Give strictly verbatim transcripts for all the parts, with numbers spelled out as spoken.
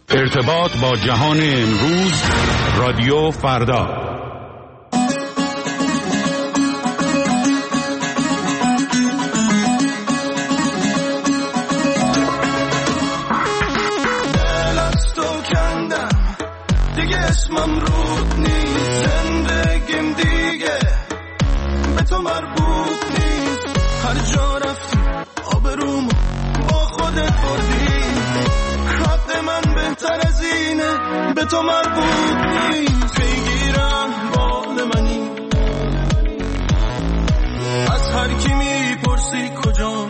ارتباط با جهان امروز، رادیو فردا. اسمم رود نیست، زندگیم دیگه به تو مربوط نیست. هر جا رفتی آبرومو با خودت بردی، حق من بهتر از اینه به تو مربوط نیست. پیگیرم بال منی، از هر کی میپرسی کجا،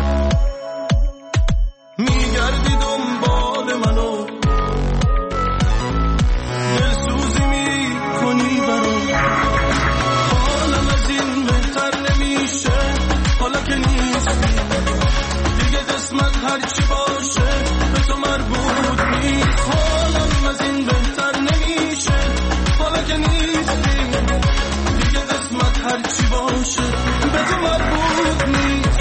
میگردی دنبال منو، حالم از این بهتر نمیشه حالا که نیستی دیگه، قسمت هرچی باشه به تو مربوط نیست. حالم از این بهتر نمیشه حالا که نیستی دیگه، قسمت هرچی باشه به تو مربوط نیست.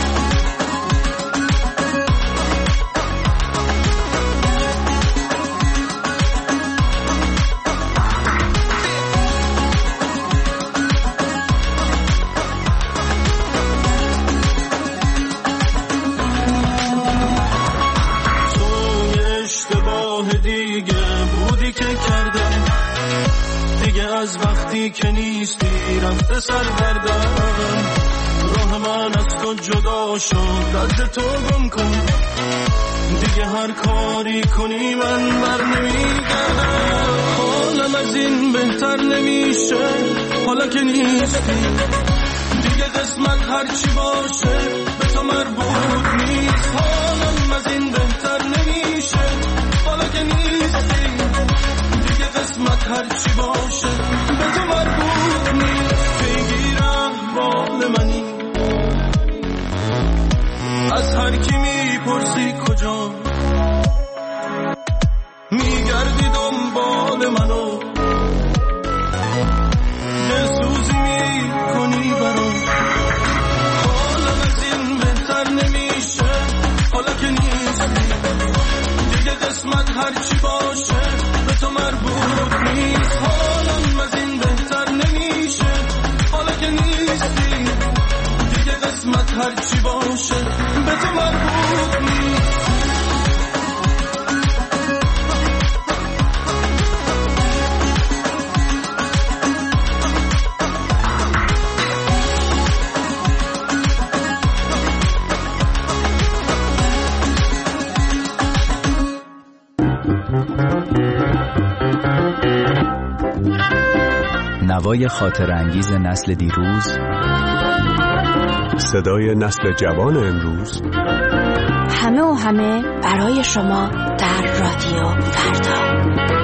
از وقتی که نیستی رفته سرگردم، راه من از تو جدا شد، رد تو گم کن دیگه، هر کاری کنی من بر نمیگردم. حالم از این بهتر نمیشه حالا که نیستی دیگه، قسمت هرچی باشه به تو مربوط نیست. حالم از این بهتر نمیشه حالا که نیستی دیگه، قسمت هرچی باشه به تو مربوط نیست. پیگیرم بال منی، از هر کی میپرسی کجا، میگردی دنبال منو، دلسوزی میکنی برام. حالم از این بهتر نمیشه حالا که نیستی دیگه، قسمت هرچی باشه به تو مربوط نیست. حالم از این بهتر نمیشه حالا که نیستی دیگه، قسمت هرچی باشه به تو مربوط نیست. نوای خاطر انگیز نسل دیروز، صدای نسل جوان امروز، همه و همه برای شما در رادیو فردا.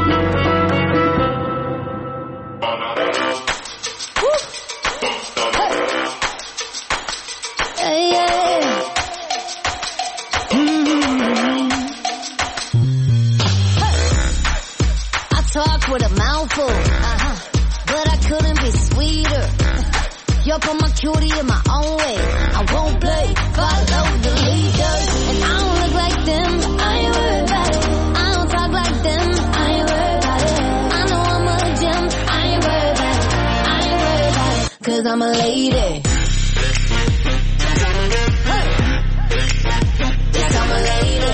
With a mouthful, uh-huh, but I couldn't be sweeter. You're from my cutie in my own way. I won't play, follow the leaders. And I don't look like them, I ain't worried about it. I don't talk like them, I ain't worried about it. I know I'm a gem, I ain't worried about it. I ain't worried about it, cause I'm a lady. Hey. Yes, I'm a lady.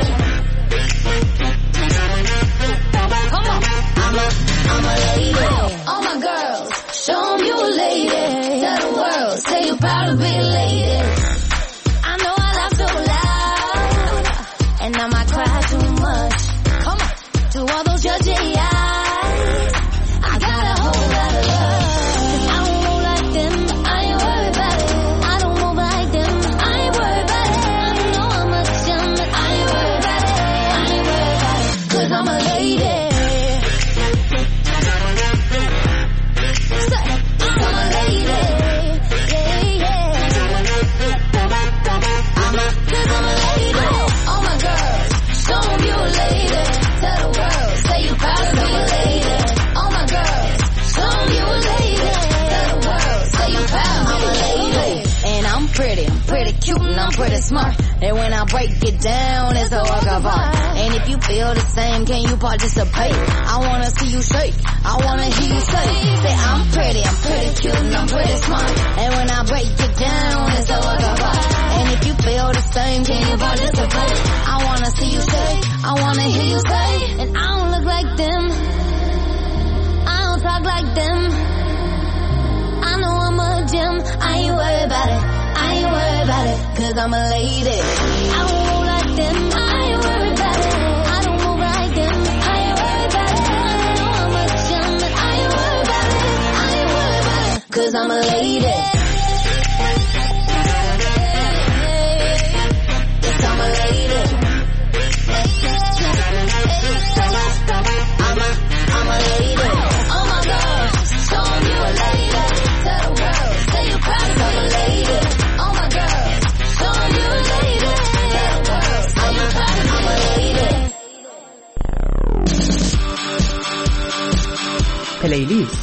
Come on, I'm a I'm a lady. All my girls, show them you a lady. Tell the world, say you're proud to be a lady. I know I laugh so loud, and I might cry too much. Come on, to all those judgy eyes, I got a whole lot of love. I don't move like them, I ain't worried about it. I don't move like them, I ain't worried about it. I know I'm a gem, but I ain't worried about it. I ain't worried about it, cause I'm a lady. Pretty, I'm pretty cute and I'm pretty smart. And when I break it down, it's a work of art. And if you feel the same, can you participate? I wanna see you shake, I wanna hear you say, say I'm pretty, I'm pretty cute, and I'm pretty smart. And when I break it down, it's a work of art. And if you feel the same, can you participate? I wanna see you shake, I wanna hear you say, and I don't look like them, I don't talk like them, I know I'm a gem, I ain't worried about it, I ain't worried about it, cause I'm a lady. I don't move like them, I ain't worried about it, I don't move like them, I ain't worried about it, I know I'm a gem, I ain't worried about it, I ain't worried about it, cause I'm a lady. Yes, I'm a lady. I'm a, I'm a lady. Oh my God, show 'em you a lady. Tell the world, say you're proud of a lady. Oh my God, show 'em you a lady. Tell the world, say you're proud of a lady. پلیلیست.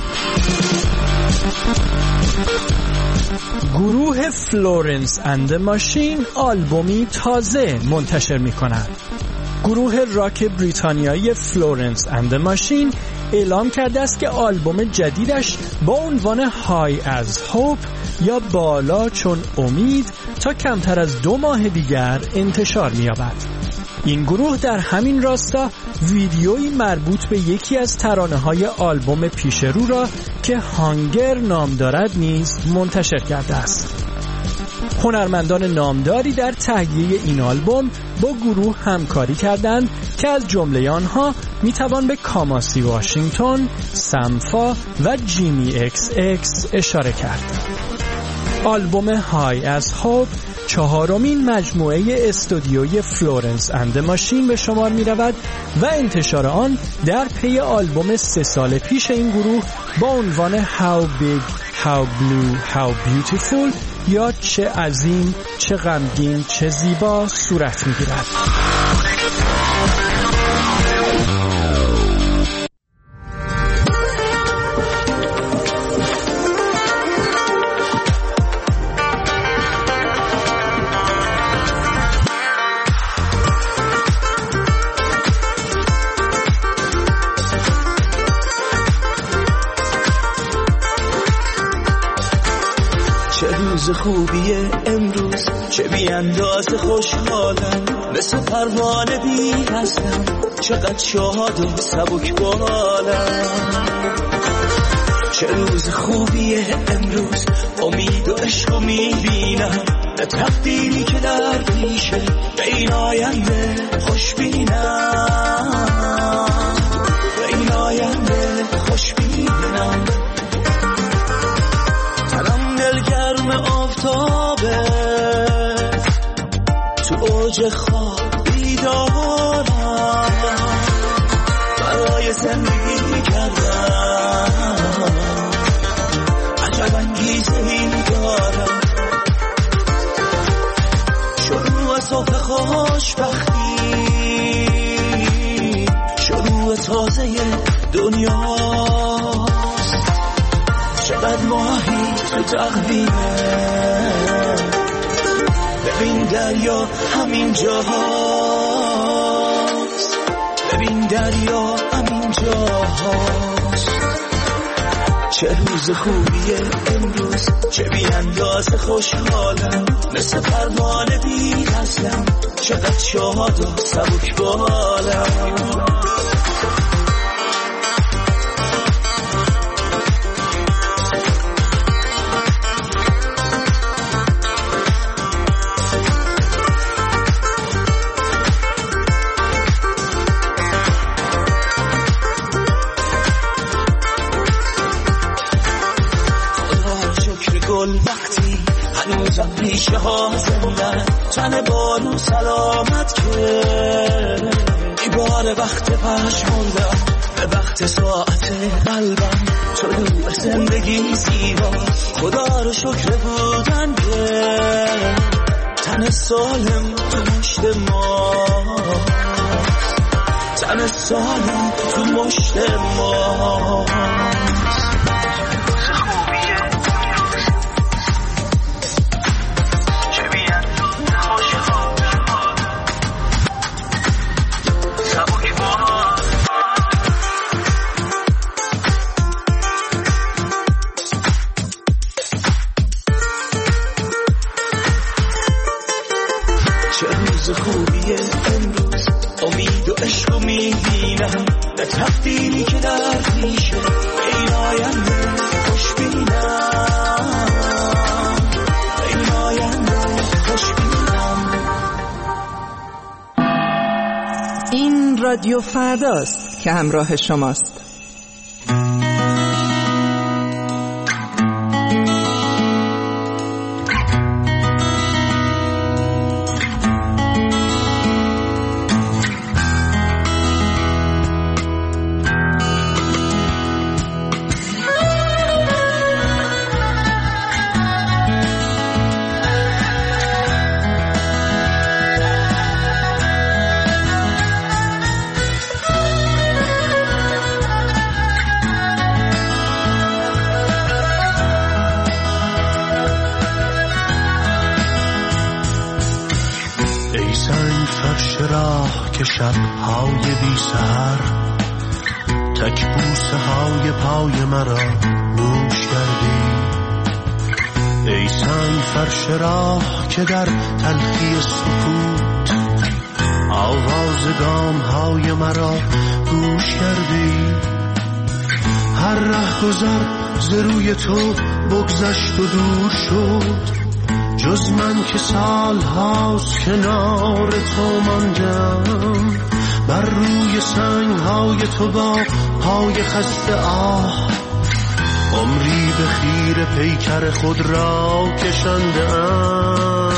گروه فلورنس اند ماشین آلبومی تازه منتشر می کنند. گروه راک بریتانیایی فلورنس اند ماشین اعلام کرده است که آلبوم جدیدش با عنوان های از هوپ یا بالا چون امید تا کمتر از دو ماه دیگر انتشار می یابد. این گروه در همین راستا ویدیویی مربوط به یکی از ترانه‌های آلبوم پیش رو را که هانگر نام دارد نیز منتشر کرده است. هنرمندان نامداری در تهیه این آلبوم با گروه همکاری کردند که از جمله آنها میتوان به کاماسی واشنگتن، سمفا و جیمی اکس اکس اشاره کرد. آلبوم های از هوپ چهارمین مجموعه استودیوی فلورنس اند ماشین به شمار می رود و انتشار آن در پی آلبوم سه سال پیش این گروه با عنوان How Big, How Blue, How Beautiful یا چه عظیم، چه غمگین، چه زیبا صورت می گیرد. روز خوبیه امروز، چه بی اندازه خوشحالم، مثل پروانه بی هستم، چقدر شاد و سبک بالم. چه روز خوبیه امروز، امید و عشق میبینم، نه تقدیری که در پیشه، به این آینده خوش بینم، به این آینده خوش بینم. گرم آفتابه تو اوج خواب بیدارم، برای زندگی کردم عجب انگیزه ای دارم. شروع صبح خوشبختی، شروع تازه دنیاست، چقدر ماهی تو تقویمه، ببین دریا همین جاهاست، ببین دریا همین جاهاست. چه روز خوبیه امروز، چه بی اندازه خوشحالم، مثل پروانه بی هستم، چقدر شاد و سبک بالم. وقتی هنوزم ریشه ها زندن، تن بارون سلامت که ای بار وقت پشموندم، به وقت ساعت قلبم طلوع زندگی زیبا، خدا رو شکر بودن که تن سالم تو مشت ما، تن سالم تو مشت ما. نمیبینم، نه تقدیری که درد میشه این آینده خوش بینم، این آینده خوش بینم. این رادیو فرداست که همراه شماست. شب‌های بی سحر تک بوسه های پای مرا نوش کردی، ای سنگ فرش راه که در تلخی سکوت آواز گام های مرا گوش کردی. هر ره گذر ز روی تو بگذشت و دور شد، جز من که سال هاست کنار تو ماندم، بر روی سنگ های تو با پای خسته آه عمری به خیر پیکر خود را کشندم.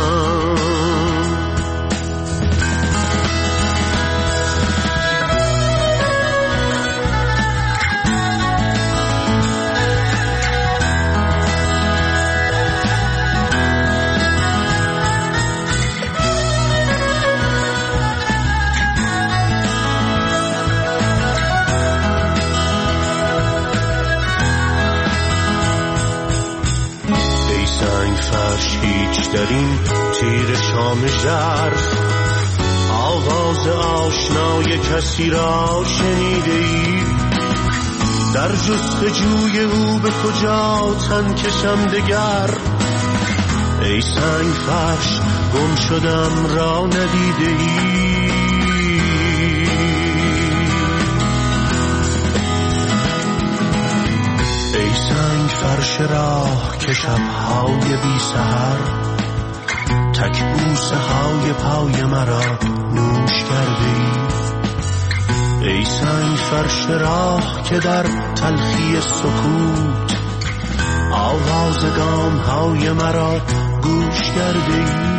هیچ در این تیر شام ژرف آواز آشنای کسی را شنیده ای؟ در جستجوی او به کجا تن کشم دگر؟ ای سنگ فرش گم شدم را ندیده ای؟ ای سنگ فرش راه که شب‌های بی سحر تک بوسه های پای مرا نوش کرده ای؟ ای سنگ فرش راه که در تلخی سکوت آواز گام های مرا گوش کرده ای؟